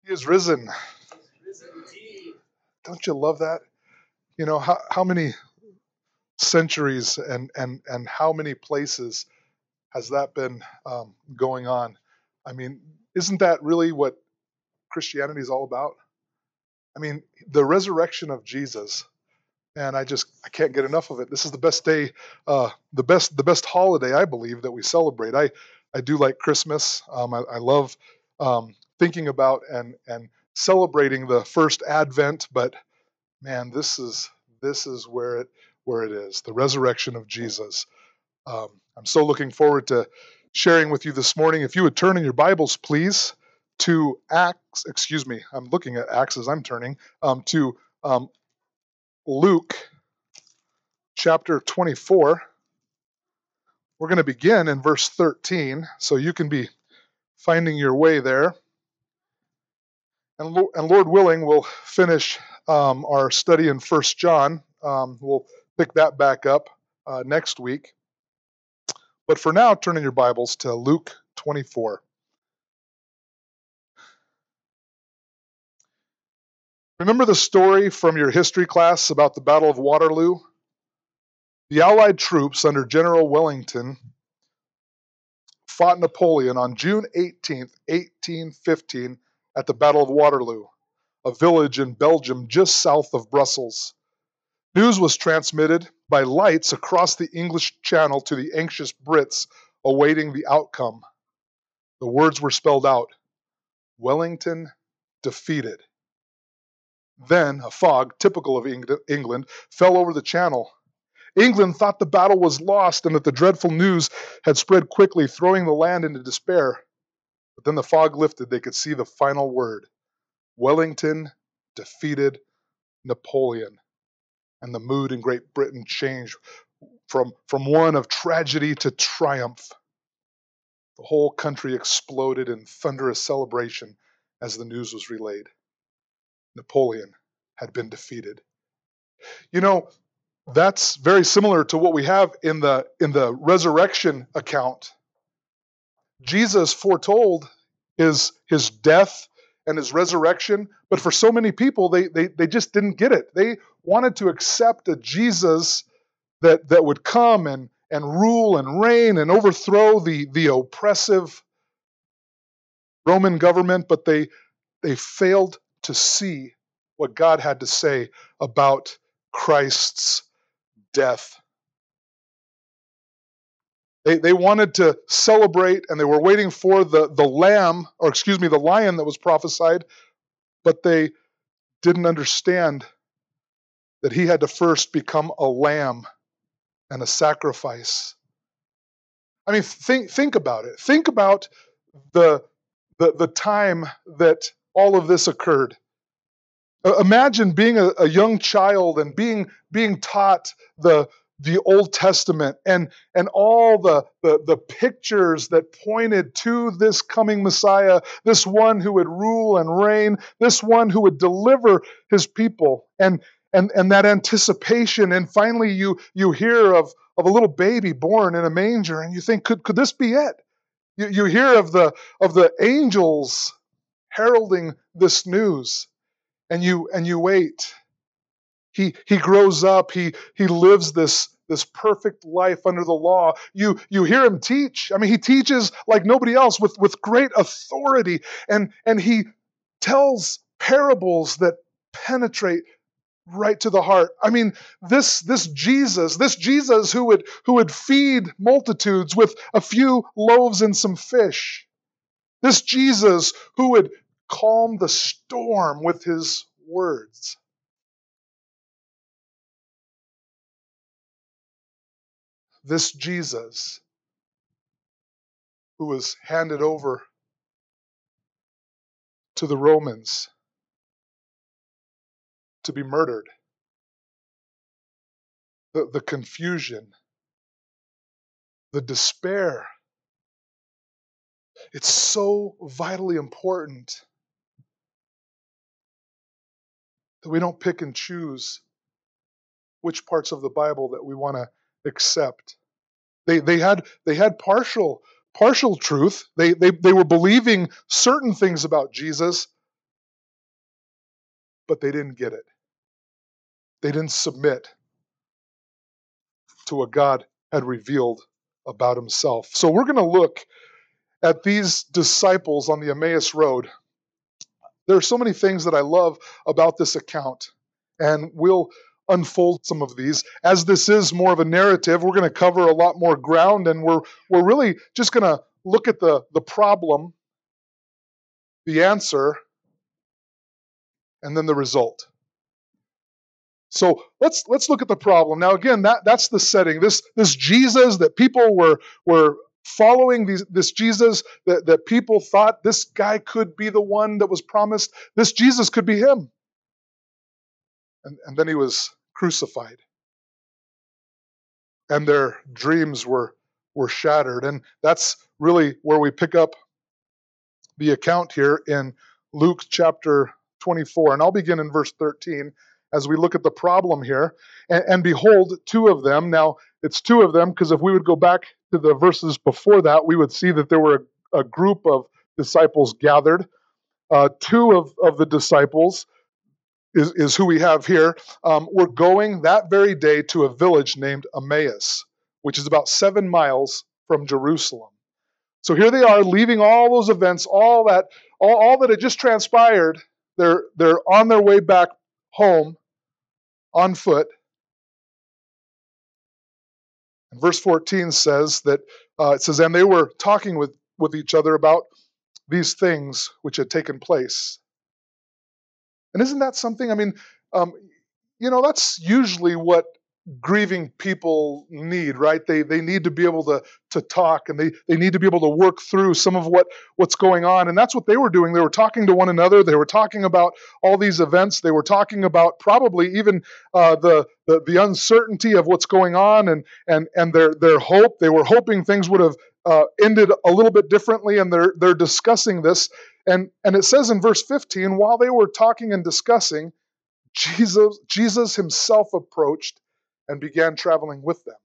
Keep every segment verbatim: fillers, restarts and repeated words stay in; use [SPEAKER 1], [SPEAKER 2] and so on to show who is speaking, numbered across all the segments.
[SPEAKER 1] He is risen. Don't you love that? You know, how, how many centuries and, and, and how many places has that been um, going on? I mean, isn't that really what Christianity is all about? I mean, the resurrection of Jesus, and I just I can't get enough of it. This is the best day, uh, the best the best holiday I believe that we celebrate. I I do like Christmas. Um, I, I love um, thinking about and and celebrating the first Advent. But man, this is this is where it where it is, the resurrection of Jesus. Um, I'm so looking forward to sharing with you this morning. If you would turn in your Bibles, please, to Acts. Excuse me, I'm looking at Acts as I'm turning um, to um, Luke chapter twenty-four. We're going to begin in verse thirteen, so you can be finding your way there. And, and Lord willing, we'll finish um, our study in First John. Um, we'll pick that back up uh, next week. But for now, turn in your Bibles to Luke twenty-four. Remember the story from your history class about the Battle of Waterloo? The Allied troops under General Wellington fought Napoleon on June eighteenth, eighteen fifteen, at the Battle of Waterloo, a village in Belgium just south of Brussels. News was transmitted by lights across the English Channel to the anxious Brits awaiting the outcome. The words were spelled out: Wellington defeated. Then a fog, typical of England, fell over the Channel. England thought the battle was lost and that the dreadful news had spread quickly, throwing the land into despair. But then the fog lifted. They could see the final word: Wellington defeated Napoleon. And the mood in Great Britain changed from, from one of tragedy to triumph. The whole country exploded in thunderous celebration as the news was relayed. Napoleon had been defeated. You know, that's very similar to what we have in the in the resurrection account. Jesus foretold his his death and his resurrection, but for so many people, they they they just didn't get it. They wanted to accept a Jesus that that would come and and rule and reign and overthrow the the oppressive Roman government, but they they failed to see what God had to say about Christ's death. They, they wanted to celebrate, and they were waiting for the, the lamb, or excuse me, the lion that was prophesied, but they didn't understand that he had to first become a lamb and a sacrifice. I mean, think think about it. Think about the the, the time that all of this occurred. Uh, imagine being a, a young child and being being taught the the Old Testament and and all the, the the pictures that pointed to this coming Messiah, this one who would rule and reign, this one who would deliver his people, and and and that anticipation. And finally, you you hear of of a little baby born in a manger, and you think, could could this be it? You you hear of the of the angels heralding this news, and you and you wait. He he grows up. He he lives this this perfect life under the law. You you hear him teach. I mean, he teaches like nobody else with, with great authority, and and he tells parables that penetrate right to the heart. I mean, this this Jesus, this Jesus who would who would feed multitudes with a few loaves and some fish. This Jesus who would calm the storm with his words. This Jesus who was handed over to the Romans to be murdered. The, the confusion, the despair. It's so vitally important that we don't pick and choose which parts of the Bible that we want to accept. They they had they had partial partial truth. They they they were believing certain things about Jesus, but they didn't get it. They didn't submit to what God had revealed about himself. So we're going to look at these disciples on the Emmaus Road. There are so many things that I love about this account, and we'll unfold some of these. As this is more of a narrative, we're going to cover a lot more ground, and we're we're really just going to look at the, the problem, the answer, and then the result. So let's let's look at the problem. Now again, that, that's the setting. This this Jesus that people were were following, these, this Jesus that, that people thought this guy could be the one that was promised. This Jesus could be him. And, and then he was crucified. And their dreams were, were shattered. And that's really where we pick up the account here in Luke chapter twenty-four. And I'll begin in verse thirteen as we look at the problem here. And, and behold, two of them. Now, it's two of them because if we would go back to the verses before that, we would see that there were a, a group of disciples gathered. Uh, two of, of the disciples is, is who we have here. Um, were going that very day to a village named Emmaus, which is about seven miles from Jerusalem. So here they are, leaving all those events, all that, all, all that had just transpired. They're they're on their way back home on foot. And verse fourteen says that uh, it says, and they were talking with, with each other about these things which had taken place. And isn't that something? I mean, um, you know, that's usually what grieving people need, right? They they need to be able to to talk, and they they need to be able to work through some of what what's going on. And that's what they were doing. They were talking to one another. They were talking about all these events. They were talking about probably even uh, the, the the uncertainty of what's going on, and and and their their hope. They were hoping things would have uh, ended a little bit differently, and they're they're discussing this. And and it says in verse fifteen, while they were talking and discussing, Jesus Jesus himself approached and began traveling with them.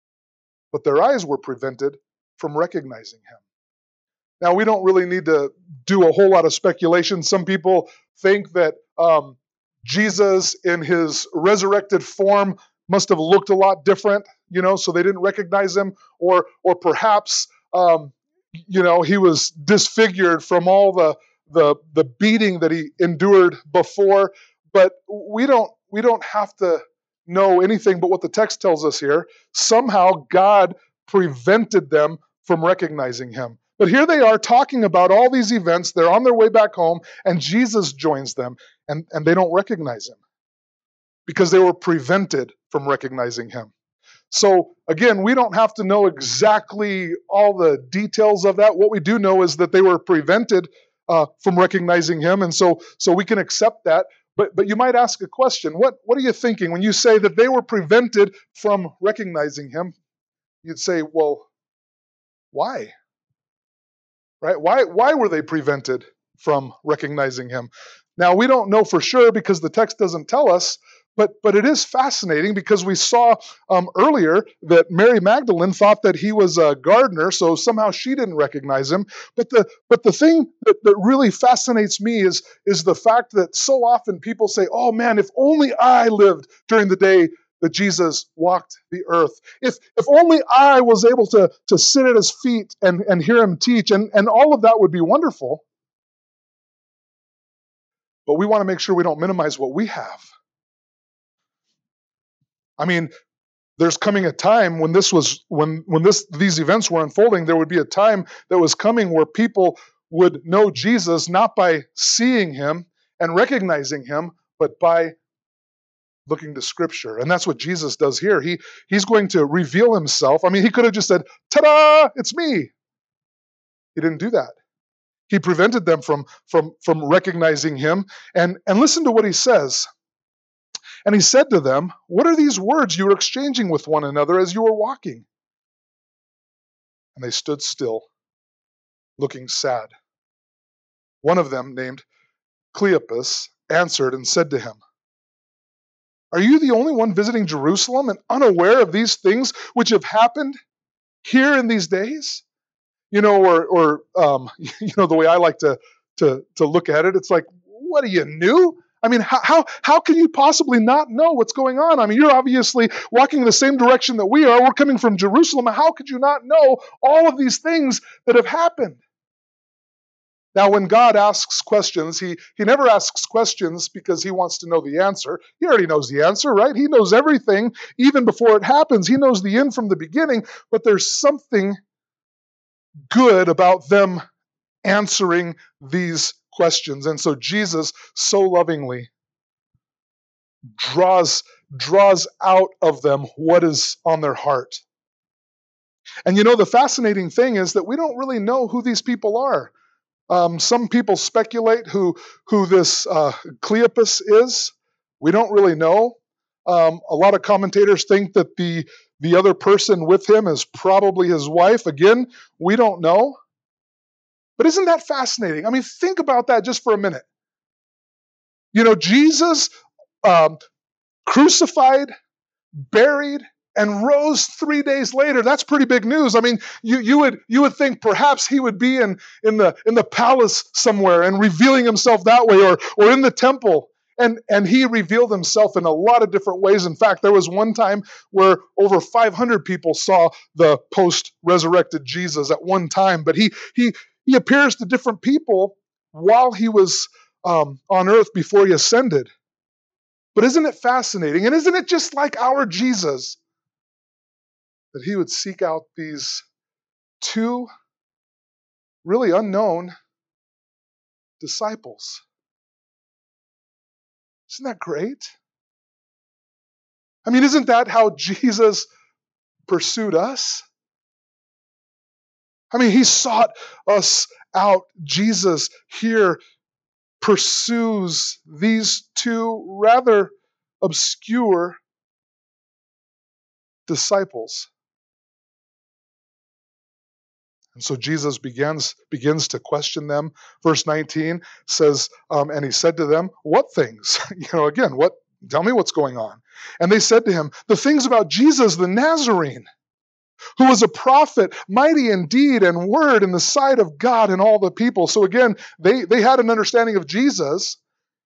[SPEAKER 1] But their eyes were prevented from recognizing him. Now, we don't really need to do a whole lot of speculation. Some people think that um, Jesus in his resurrected form must have looked a lot different, you know, so they didn't recognize him. Or, or perhaps, um, you know, he was disfigured from all the, the, the beating that he endured before. But we don't, we don't have to know anything but what the text tells us here. Somehow God prevented them from recognizing him. But here they are talking about all these events. They're on their way back home, and Jesus joins them, and, and they don't recognize him because they were prevented from recognizing him. So again, we don't have to know exactly all the details of that. What we do know is that they were prevented uh, from recognizing him, and so so we can accept that. But but you might ask a question. What what are you thinking when you say that they were prevented from recognizing him? You'd say, well, why? Right? Why why were they prevented from recognizing him? Now, we don't know for sure because the text doesn't tell us, but but it is fascinating because we saw um, earlier that Mary Magdalene thought that he was a gardener, so somehow she didn't recognize him. But the but the thing that, that really fascinates me is, is the fact that so often people say, oh man, if only I lived during the day that Jesus walked the earth. If if only I was able to, to sit at his feet and, and hear him teach, and, and all of that would be wonderful. But we want to make sure we don't minimize what we have. I mean, there's coming a time when this was when when this these events were unfolding, there would be a time that was coming where people would know Jesus not by seeing him and recognizing him, but by looking to Scripture. And that's what Jesus does here. He he's going to reveal himself. I mean, he could have just said, "Ta-da, it's me." He didn't do that. He prevented them from from from recognizing him. And and listen to what he says. And he said to them, what are these words you were exchanging with one another as you were walking? And they stood still, looking sad. One of them, named Cleopas, answered and said to him, are you the only one visiting Jerusalem and unaware of these things which have happened here in these days? You know, or, or um, you know, the way I like to, to, to look at it, it's like, what are you, new? I mean, how, how, how can you possibly not know what's going on? I mean, you're obviously walking in the same direction that we are. We're coming from Jerusalem. How could you not know all of these things that have happened? Now, when God asks questions, he, he never asks questions because he wants to know the answer. He already knows the answer, right? He knows everything even before it happens. He knows the end from the beginning, but there's something good about them answering these questions. And so Jesus so lovingly draws, draws out of them what is on their heart. And you know, the fascinating thing is that we don't really know who these people are. Um, some people speculate who who this uh, Cleopas is. We don't really know. Um, a lot of commentators think that the the other person with him is probably his wife. Again, we don't know. But isn't that fascinating? I mean, think about that just for a minute. You know, Jesus um, crucified, buried, and rose three days later. That's pretty big news. I mean, you, you would you would think perhaps he would be in, in the in the palace somewhere and revealing himself that way, or or in the temple. And, and he revealed himself in a lot of different ways. In fact, there was one time where over five hundred people saw the post-resurrected Jesus at one time. But he he he appears to different people while he was um, on earth before he ascended. But isn't it fascinating? And isn't it just like our Jesus that he would seek out these two really unknown disciples? Isn't that great? I mean, isn't that how Jesus pursued us? I mean, he sought us out. Jesus here pursues these two rather obscure disciples. And so Jesus begins, begins to question them. Verse nineteen says, um, and he said to them, what things? You know, again, what? Tell me what's going on. And they said to him, the things about Jesus the Nazarene, who was a prophet, mighty in deed and word in the sight of God and all the people. So again, they, they had an understanding of Jesus,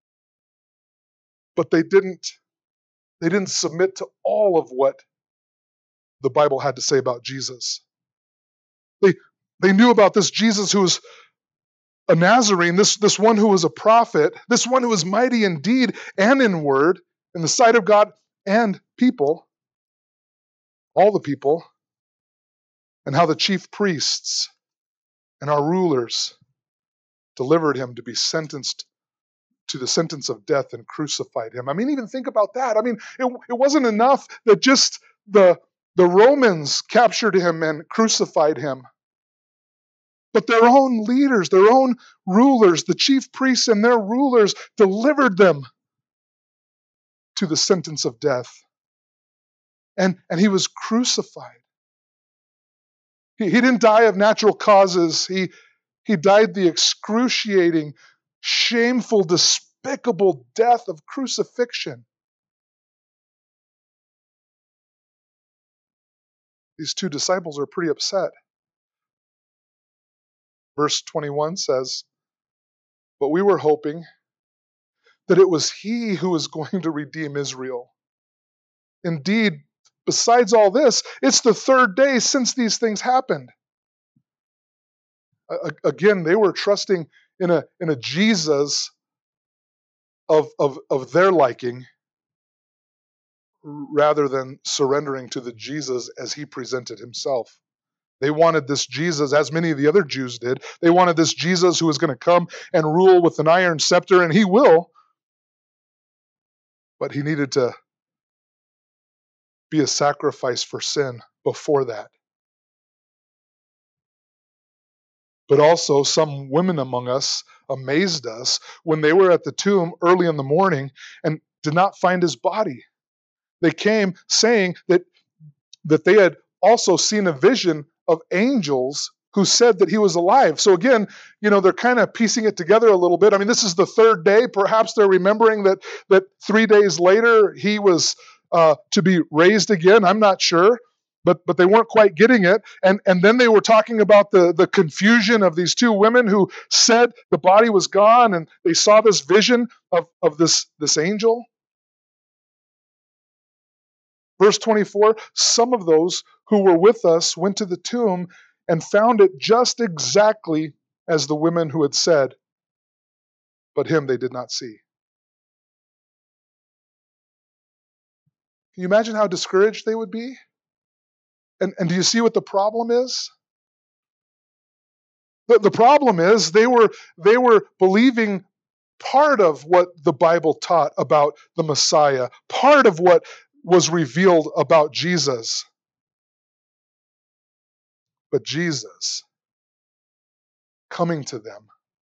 [SPEAKER 1] but they didn't, they didn't submit to all of what the Bible had to say about Jesus. They They knew about this Jesus who was a Nazarene, this, this one who was a prophet, this one who was mighty in deed and in word, in the sight of God and people, all the people, and how the chief priests and our rulers delivered him to be sentenced to the sentence of death and crucified him. I mean, even think about that. I mean, it, it wasn't enough that just the, the Romans captured him and crucified him. But their own leaders, their own rulers, the chief priests and their rulers delivered them to the sentence of death. And, and he was crucified. He, he didn't die of natural causes. He, he died the excruciating, shameful, despicable death of crucifixion. These two disciples are pretty upset. Verse twenty-one says, but we were hoping that it was he who was going to redeem Israel. Indeed, besides all this, it's the third day since these things happened. Uh, again, they were trusting in a, in a Jesus of, of, of their liking rather than surrendering to the Jesus as he presented himself. They wanted this Jesus, as many of the other Jews did. They wanted this Jesus who was going to come and rule with an iron scepter, and he will. But he needed to be a sacrifice for sin before that. But also, some women among us amazed us when they were at the tomb early in the morning and did not find his body. They came saying that, that they had also seen a vision of angels who said that he was alive. So again, you know, they're kind of piecing it together a little bit. I mean, this is the third day. Perhaps they're remembering that that three days later he was uh, to be raised again. I'm not sure. but but they weren't quite getting it. And and then they were talking about the, the confusion of these two women who said the body was gone, and they saw this vision of, of this, this angel. Verse twenty-four, some of those who were with us went to the tomb and found it just exactly as the women who had said, but him they did not see. Can you imagine how discouraged they would be? And, and do you see what the problem is? The, the problem is they were, they were believing part of what the Bible taught about the Messiah, part of what was revealed about Jesus. But Jesus, coming to them,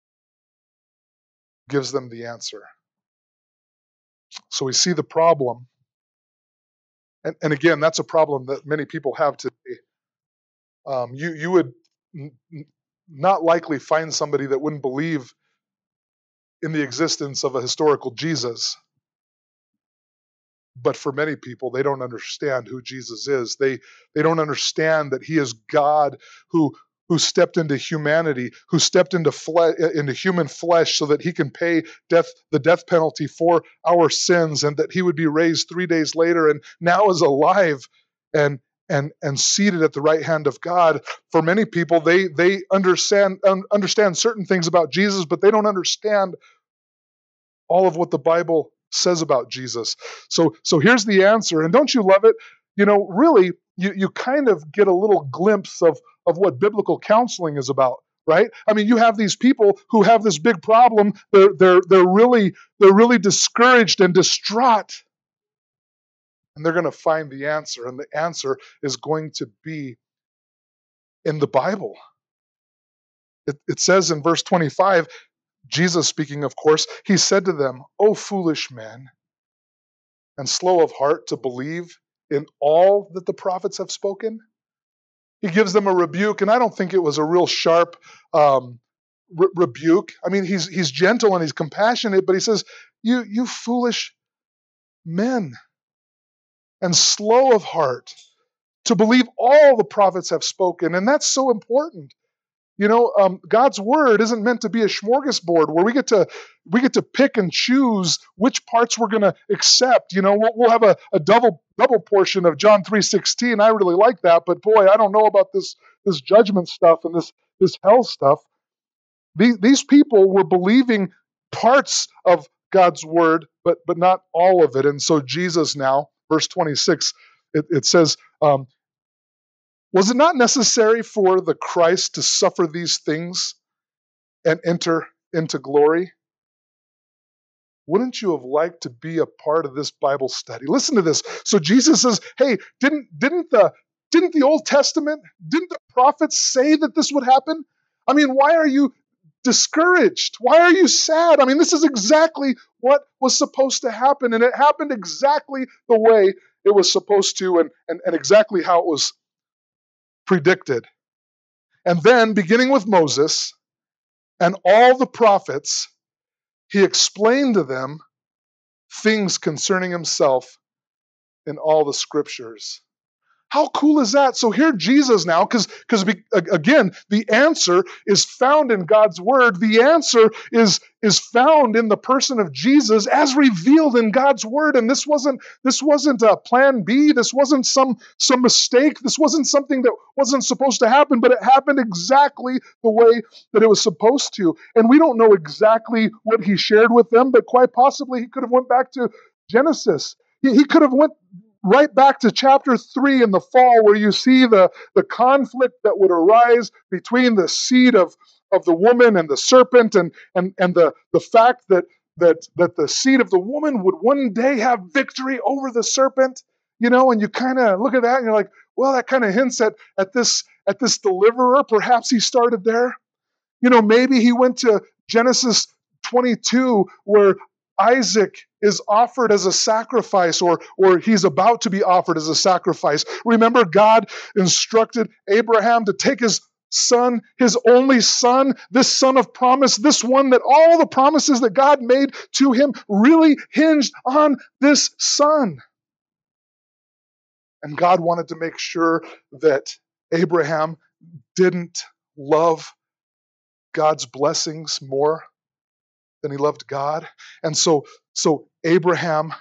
[SPEAKER 1] gives them the answer. So we see the problem. And, and again, that's a problem that many people have today. Um, you, you would n- not likely find somebody that wouldn't believe in the existence of a historical Jesus. But for many people, they don't understand who Jesus is. They, they don't understand that he is God who, who stepped into humanity, who stepped into fle- into human flesh so that he can pay death, the death penalty for our sins, and that he would be raised three days later and now is alive and and and seated at the right hand of God. For many people, they they understand um, understand certain things about Jesus, but they don't understand all of what the Bible says about Jesus. So so here's the answer. And don't you love it? You know, really, you, you kind of get a little glimpse of, of what biblical counseling is about, right? I mean, you have these people who have this big problem. They're they're they're really they're really discouraged and distraught. And they're going to find the answer. And the answer is going to be in the Bible. It, it says in verse twenty-five, Jesus speaking, of course, he said to them, "O foolish men, and slow of heart to believe in all that the prophets have spoken." He gives them a rebuke, and I don't think it was a real sharp um, re- rebuke. I mean, he's he's gentle and he's compassionate, but he says, "You you foolish men, and slow of heart to believe all the prophets have spoken." And that's so important. You know, um, God's word isn't meant to be a smorgasbord where we get to we get to pick and choose which parts we're going to accept. You know, we'll, we'll have a, a double double portion of John three sixteen. I really like that, but boy, I don't know about this this judgment stuff and this this hell stuff. These, these people were believing parts of God's word, but but not all of it. And so Jesus now, verse twenty-six, it, it says. Um, Was it not necessary for the Christ to suffer these things and enter into glory? Wouldn't you have liked to be a part of this Bible study? Listen to this. So Jesus says, hey, didn't, didn't, the, didn't the Old Testament, didn't the prophets say that this would happen? I mean, why are you discouraged? Why are you sad? I mean, this is exactly what was supposed to happen, and it happened exactly the way it was supposed to, and, and, and exactly how it was predicted. And then, beginning with Moses and all the prophets, he explained to them things concerning himself in all the scriptures. How cool is that? So here Jesus now, because because again, the answer is found in God's word. The answer is is found in the person of Jesus as revealed in God's word. And this wasn't this wasn't a plan B. This wasn't some some mistake. This wasn't something that wasn't supposed to happen, but it happened exactly the way that it was supposed to. And we don't know exactly what he shared with them, but quite possibly he could have went back to Genesis. He, he could have went right back to chapter three in the fall, where you see the, the conflict that would arise between the seed of, of the woman and the serpent, and, and, and the, the fact that, that, that the seed of the woman would one day have victory over the serpent. You know, and you kind of look at that and you're like, well, that kind of hints at, at this at this deliverer. Perhaps he started there. You know, maybe he went to Genesis twenty-two, where Isaac is offered as a sacrifice, or, or he's about to be offered as a sacrifice. Remember, God instructed Abraham to take his son, his only son, this son of promise, this one that all the promises that God made to him really hinged on this son. And God wanted to make sure that Abraham didn't love God's blessings more than he loved God. And so, so Abraham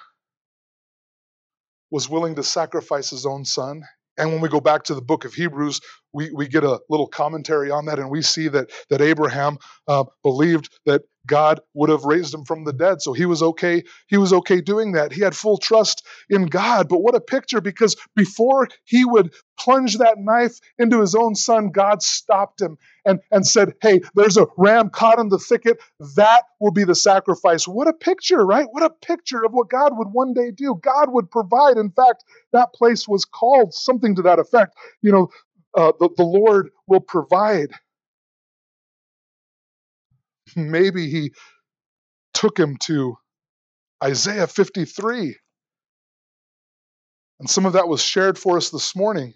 [SPEAKER 1] was willing to sacrifice his own son. And when we go back to the book of Hebrews, we, we get a little commentary on that, and we see that, that Abraham uh, believed that God would have raised him from the dead. So he was okay. He was okay doing that. He had full trust in God. But what a picture, because before he would plunge that knife into his own son, God stopped him and, and said, hey, there's a ram caught in the thicket. That will be the sacrifice. What a picture, right? What a picture of what God would one day do. God would provide. In fact, that place was called something to that effect. You know, uh, the, the Lord will provide. Maybe he took him to Isaiah fifty-three. And some of that was shared for us this morning.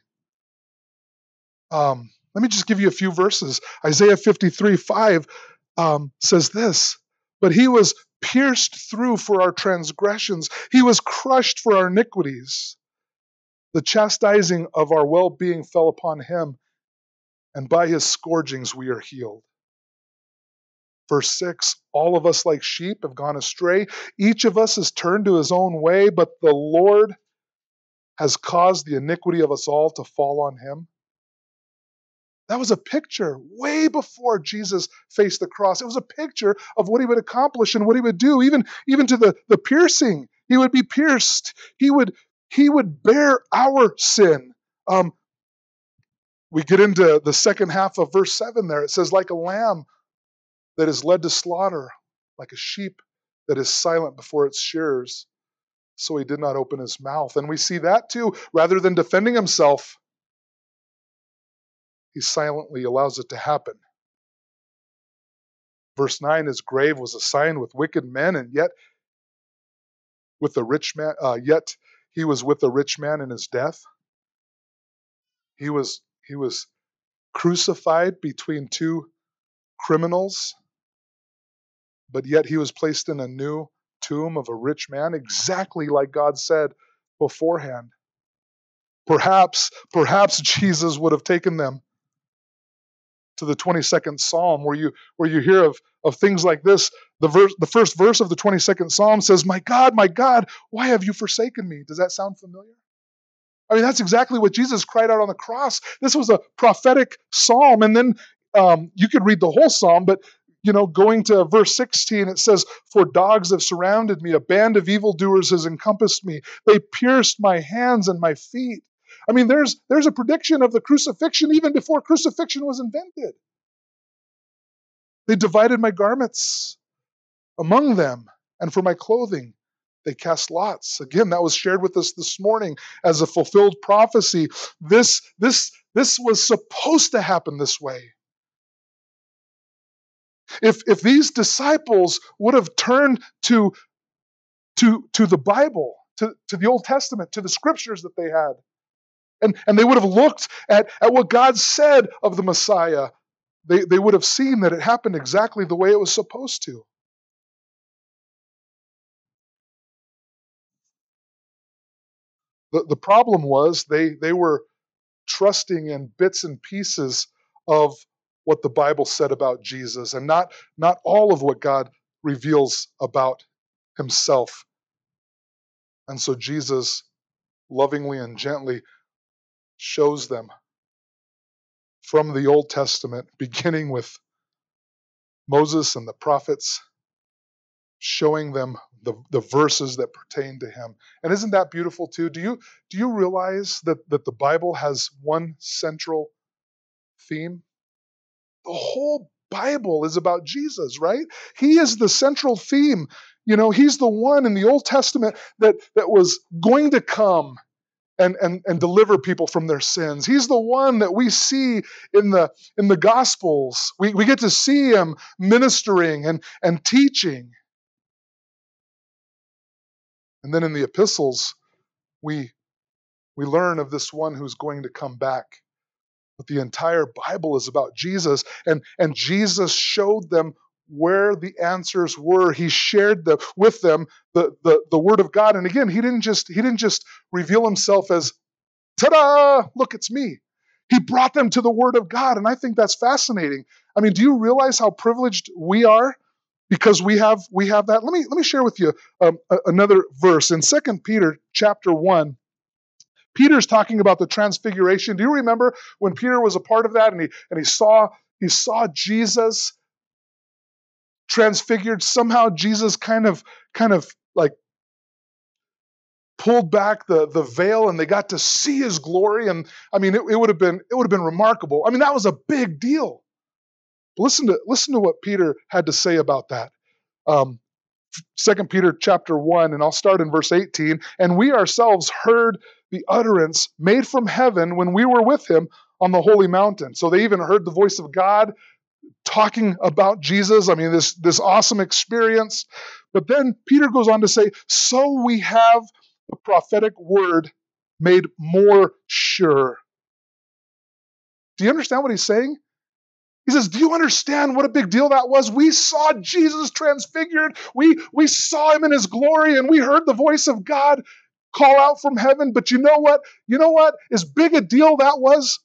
[SPEAKER 1] Um, let me just give you a few verses. Isaiah fifty-three, five um, says this, but he was pierced through for our transgressions. He was crushed for our iniquities. The chastising of our well-being fell upon him, and by his scourgings we are healed. Verse six, all of us like sheep have gone astray. Each of us has turned to his own way, but the Lord has caused the iniquity of us all to fall on him. That was a picture way before Jesus faced the cross. It was a picture of what he would accomplish and what he would do, even, even to the, the piercing. He would be pierced. He would, he would bear our sin. Um, we get into the second half of verse seven there. It says, like a lamb that is led to slaughter, like a sheep that is silent before its shearers, so he did not open his mouth. And we see that too. Rather than defending himself, he silently allows it to happen. Verse nine, his grave was assigned with wicked men, and yet with the rich man, uh, yet he was with the rich man in his death. He was he was crucified between two criminals, but yet he was placed in a new tomb of a rich man, exactly like God said beforehand. Perhaps, perhaps Jesus would have taken them to the twenty-second Psalm, where you where you hear of, of things like this. The verse, the first verse of the twenty-second Psalm says, "My God, my God, why have you forsaken me?" Does that sound familiar? I mean, that's exactly what Jesus cried out on the cross. This was a prophetic psalm, and then um, you could read the whole psalm, but you know, going to verse sixteen, it says, "For dogs have surrounded me; a band of evildoers has encompassed me. They pierced my hands and my feet." I mean, there's there's a prediction of the crucifixion even before crucifixion was invented. They divided my garments among them, and for my clothing they cast lots. Again, that was shared with us this morning as a fulfilled prophecy. This, this, this was supposed to happen this way. If, if these disciples would have turned to, to, to the Bible, to, to the Old Testament, to the scriptures that they had, and, and they would have looked at, at what God said of the Messiah, they, they would have seen that it happened exactly the way it was supposed to. The, the problem was they, they were trusting in bits and pieces of what the Bible said about Jesus, and not, not all of what God reveals about himself. And so Jesus lovingly and gently shows them from the Old Testament, beginning with Moses and the prophets, showing them the, the verses that pertain to him. And isn't that beautiful too? Do you, do you realize that, that the Bible has one central theme? The whole Bible is about Jesus, right? He is the central theme. You know, he's the one in the Old Testament that, that was going to come and, and, and deliver people from their sins. He's the one that we see in the, in the Gospels. We, we get to see him ministering and, and teaching. And then in the epistles, we, we learn of this one who's going to come back. But the entire Bible is about Jesus, and, and Jesus showed them where the answers were. He shared the, with them the, the, the Word of God. And again, he didn't just he didn't just reveal himself as ta-da, look, it's me. He brought them to the Word of God, and I think that's fascinating. I mean, do you realize how privileged we are because we have we have that? Let me let me share with you um, a, another verse in Second Peter chapter one. Peter's talking about the transfiguration. Do you remember when Peter was a part of that, and he and he saw he saw Jesus transfigured? Somehow Jesus kind of kind of like pulled back the, the veil, and they got to see his glory. And I mean, it, it would have been it would have been remarkable. I mean, that was a big deal. Listen to listen to what Peter had to say about that. Um, Second Peter chapter one, and I'll start in verse eighteen. And we ourselves heard the utterance made from heaven when we were with him on the holy mountain. So they even heard the voice of God talking about Jesus. I mean, this, this awesome experience. But then Peter goes on to say, so we have the prophetic word made more sure. Do you understand what he's saying? He says, do you understand what a big deal that was? We saw Jesus transfigured. We, we saw him in his glory, and we heard the voice of God call out from heaven. But you know what? You know what? As big a deal that was,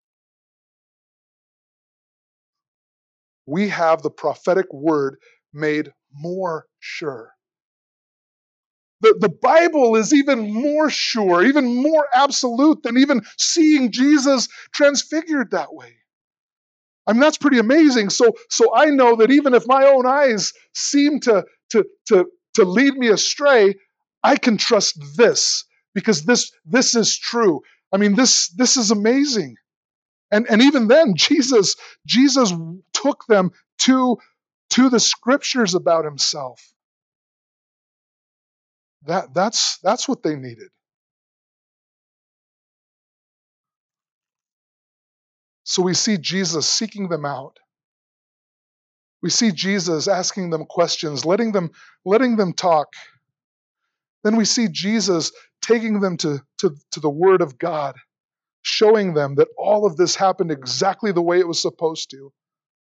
[SPEAKER 1] we have the prophetic word made more sure. The, the Bible is even more sure, even more absolute than even seeing Jesus transfigured that way. I mean, that's pretty amazing. So, so I know that even if my own eyes seem to, to, to, to lead me astray, I can trust this because this, this is true. I mean, this, this is amazing. And, and even then, Jesus, Jesus took them to, to the scriptures about himself. That, that's, that's what they needed. So we see Jesus seeking them out. We see Jesus asking them questions, letting them, letting them talk. Then we see Jesus taking them to, to, to the Word of God, showing them that all of this happened exactly the way it was supposed to.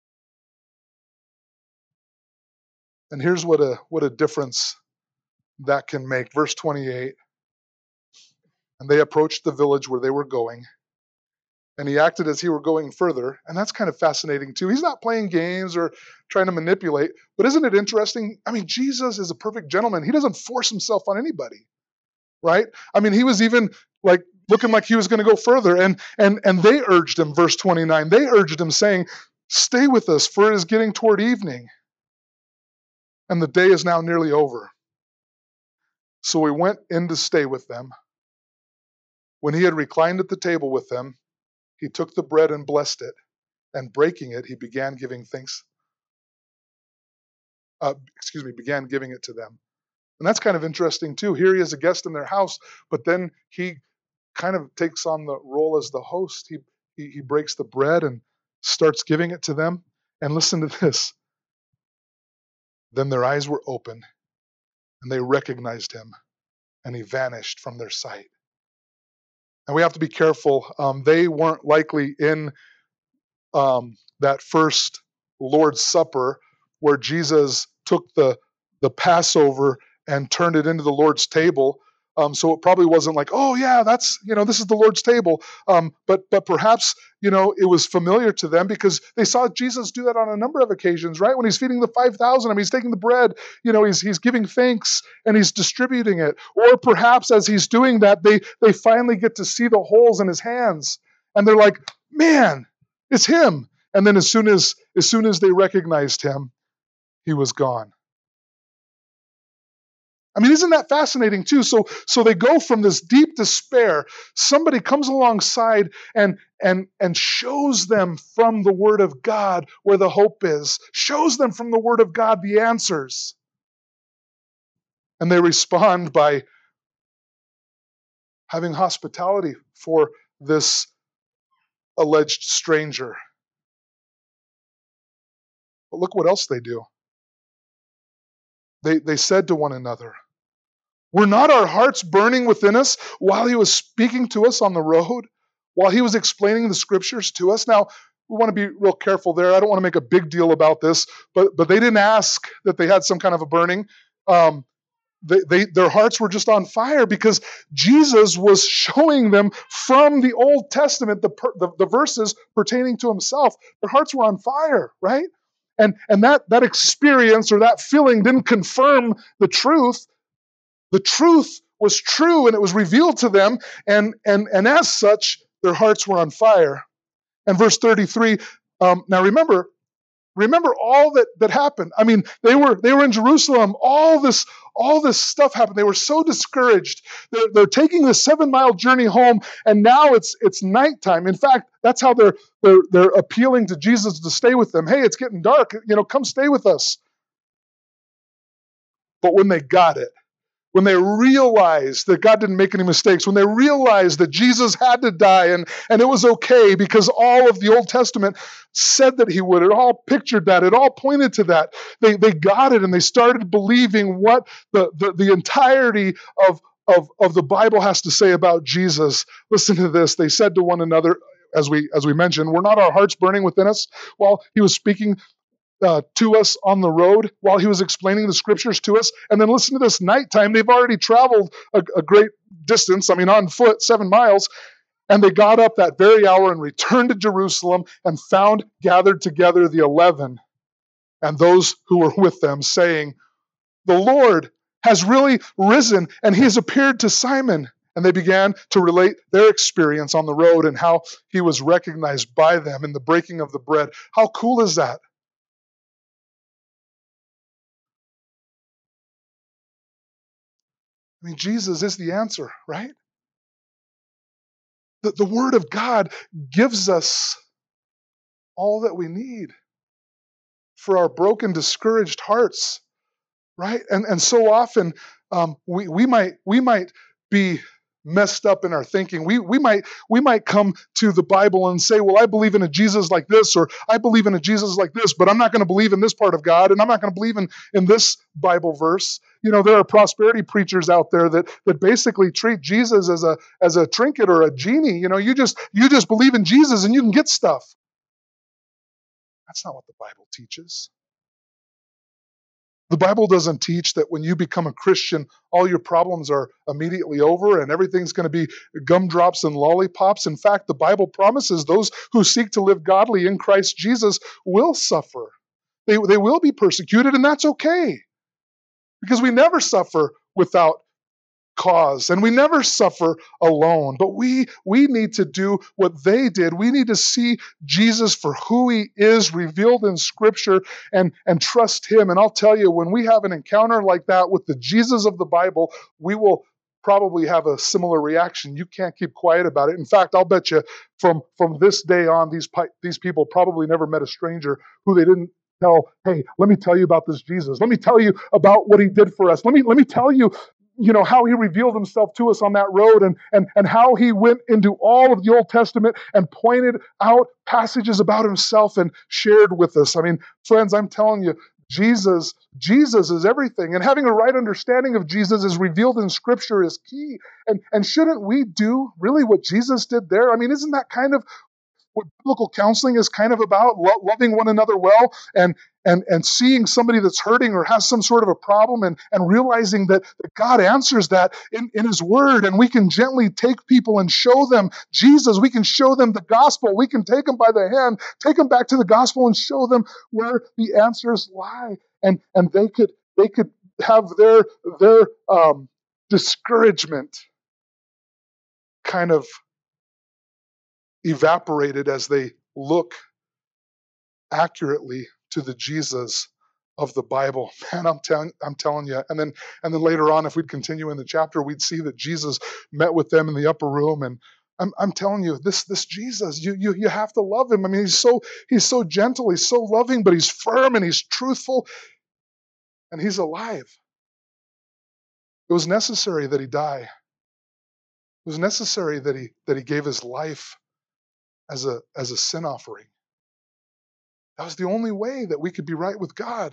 [SPEAKER 1] And here's what a, what a difference that can make. Verse twenty-eight, and they approached the village where they were going, and he acted as he were going further. And that's kind of fascinating too. He's not playing games or trying to manipulate, but isn't it interesting? I mean, Jesus is a perfect gentleman. He doesn't force himself on anybody, right? I mean, he was even like looking like he was going to go further. And, and, and they urged him, verse twenty-nine, they urged him saying, stay with us, for it is getting toward evening, and the day is now nearly over. So he went in to stay with them. When he had reclined at the table with them, he took the bread and blessed it, and breaking it, he began giving thanks. Uh, excuse me, began giving it to them. And that's kind of interesting too. Here he is a guest in their house, but then he kind of takes on the role as the host. He, he, he breaks the bread and starts giving it to them. And listen to this. Then their eyes were open, and they recognized him, and he vanished from their sight. And we have to be careful. Um, they weren't likely in um, that first Lord's Supper where Jesus took the, the Passover and turned it into the Lord's table. Um, so it probably wasn't like, oh yeah, that's, you know, this is the Lord's table. Um, but but perhaps, you know, it was familiar to them because they saw Jesus do that on a number of occasions, right? When he's feeding the five thousand, I mean, he's taking the bread, you know, he's he's giving thanks and he's distributing it. Or perhaps as he's doing that, they they finally get to see the holes in his hands, and they're like, man, it's him. And then as soon as as soon as they recognized him, he was gone. I mean, isn't that fascinating too? So, so they go from this deep despair. Somebody comes alongside and and and shows them from the Word of God where the hope is. Shows them from the Word of God the answers, and they respond by having hospitality for this alleged stranger. But look what else they do. They they said to one another, were not our hearts burning within us while he was speaking to us on the road, while he was explaining the scriptures to us? Now, we want to be real careful there. I don't want to make a big deal about this, but but they didn't ask that they had some kind of a burning. Um, they, they their hearts were just on fire because Jesus was showing them from the Old Testament the, the, the verses pertaining to himself. Their hearts were on fire, right? And, and that, that experience or that feeling didn't confirm the truth. The truth was true and it was revealed to them, and, and, and as such, their hearts were on fire. And verse thirty-three, um, now remember, remember all that, that happened. I mean, they were they were in Jerusalem. All this all this stuff happened. They were so discouraged. They're, they're taking this seven mile journey home, and now it's it's nighttime. In fact, that's how they're they're they're appealing to Jesus to stay with them. Hey, it's getting dark. You know, come stay with us. But when they got it, when they realized that God didn't make any mistakes, when they realized that Jesus had to die and, and it was okay because all of the Old Testament said that he would, it all pictured that, it all pointed to that, they, they got it and they started believing what the, the, the entirety of, of, of the Bible has to say about Jesus. Listen to this. They said to one another, as we, as we mentioned, were not our hearts burning within us while he was speaking Uh, to us on the road while he was explaining the scriptures to us? And then listen to this, nighttime, they've already traveled a, a great distance, I mean on foot, seven miles, and they got up that very hour and returned to Jerusalem and found gathered together the eleven and those who were with them, saying, the Lord has really risen and he has appeared to Simon. And they began to relate their experience on the road and how he was recognized by them in the breaking of the bread. How cool is that? I mean, Jesus is the answer, right? The, the Word of God gives us all that we need for our broken, discouraged hearts, right? And and so often um, we we might we might be messed up in our thinking. We we might we might come to the Bible and say, well, I believe in a Jesus like this, or I believe in a Jesus like this, but I'm not going to believe in this part of God, and I'm not going to believe in, in this Bible verse. You know, there are prosperity preachers out there that that basically treat Jesus as a as a trinket or a genie. You know, you just you just believe in Jesus and you can get stuff. That's not what the Bible teaches. The Bible doesn't teach that when you become a Christian, all your problems are immediately over and everything's going to be gumdrops and lollipops. In fact, the Bible promises those who seek to live godly in Christ Jesus will suffer. They, they will be persecuted, and that's okay. Because we never suffer without cause, and we never suffer alone. But we we need to do what they did. We need to see Jesus for who he is revealed in Scripture and and trust him. And I'll tell you, when we have an encounter like that with the Jesus of the Bible, we will probably have a similar reaction. You can't keep quiet about it. In fact, I'll bet you from from this day on, these these people probably never met a stranger who they didn't tell, hey, let me tell you about this Jesus. Let me tell you about what he did for us. Let me let me tell you you know, how he revealed himself to us on that road, and, and, and how he went into all of the Old Testament and pointed out passages about himself and shared with us. I mean, friends, I'm telling you, Jesus, Jesus is everything. And having a right understanding of Jesus as revealed in Scripture is key. And, and shouldn't we do really what Jesus did there? I mean, isn't that kind of what biblical counseling is kind of about? Lo- loving one another well and and and seeing somebody that's hurting or has some sort of a problem, and, and realizing that, that God answers that in, in his word, and we can gently take people and show them Jesus. We can show them the gospel. We can take them by the hand, take them back to the gospel and show them where the answers lie. And and they could they could have their their um, discouragement kind of evaporated as they look accurately to the Jesus of the Bible. Man, I'm telling I'm telling you. And then and then later on, if we'd continue in the chapter, we'd see that Jesus met with them in the upper room. And I'm I'm telling you, this this Jesus, you you you have to love him. I mean, he's so he's so gentle, he's so loving, but he's firm and he's truthful, and he's alive. It was necessary that he die. It was necessary that he that he gave his life as a as a sin offering. That was the only way that we could be right with God.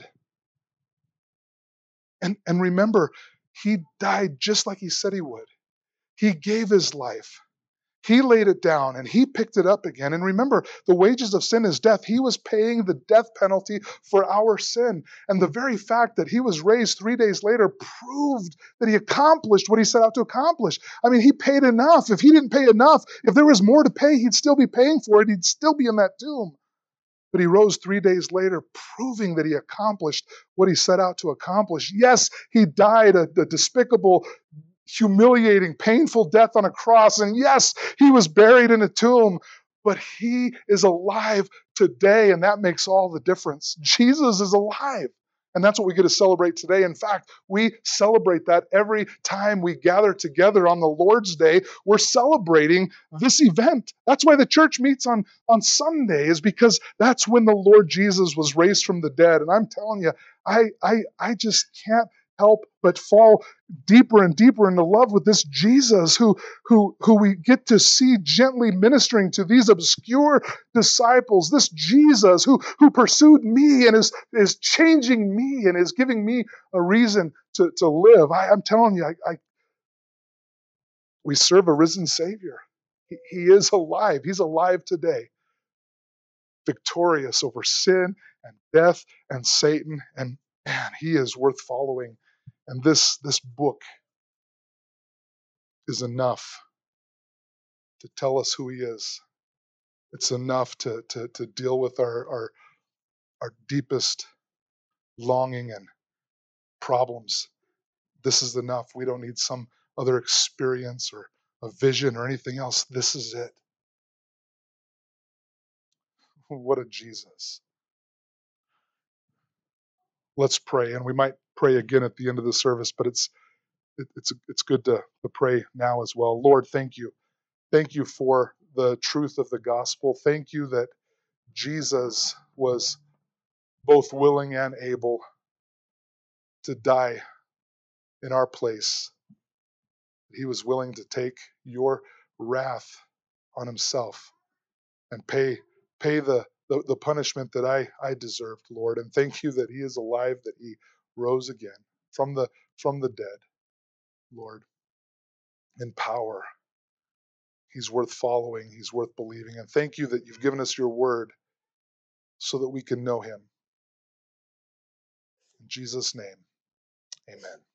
[SPEAKER 1] And, and remember, he died just like he said he would. He gave his life. He laid it down and he picked it up again. And remember, the wages of sin is death. He was paying the death penalty for our sin. And the very fact that he was raised three days later proved that he accomplished what he set out to accomplish. I mean, he paid enough. If he didn't pay enough, if there was more to pay, he'd still be paying for it. He'd still be in that tomb. But he rose three days later, proving that he accomplished what he set out to accomplish. Yes, he died a, a despicable, humiliating, painful death on a cross. And yes, he was buried in a tomb, but he is alive today, and that makes all the difference. Jesus is alive. And that's what we get to celebrate today. In fact, we celebrate that every time we gather together on the Lord's Day. We're celebrating this event. That's why the church meets on, on Sunday, is because that's when the Lord Jesus was raised from the dead. And I'm telling you, I, I, I just can't help but fall deeper and deeper into love with this Jesus who, who, who we get to see gently ministering to these obscure disciples, this Jesus who, who pursued me and is, is changing me and is giving me a reason to, to live. I, I'm telling you, I, I, we serve a risen Savior. He, he is alive. He's alive today, victorious over sin and death and Satan. And man, he is worth following. And this, this book is enough to tell us who he is. It's enough to, to, to deal with our, our, our deepest longing and problems. This is enough. We don't need some other experience or a vision or anything else. This is it. What a Jesus. Let's pray. And we might pray again at the end of the service, but it's it, it's it's good to, to pray now as well. Lord, thank you. Thank you for the truth of the gospel. Thank you that Jesus was both willing and able to die in our place. He was willing to take your wrath on himself and pay pay the, the, the punishment that I, I deserved, Lord. And thank you that he is alive, that he rose again from the from the dead, Lord, in power. He's worth following. He's worth believing. And thank you that you've given us your word so that we can know him. In Jesus' name, amen.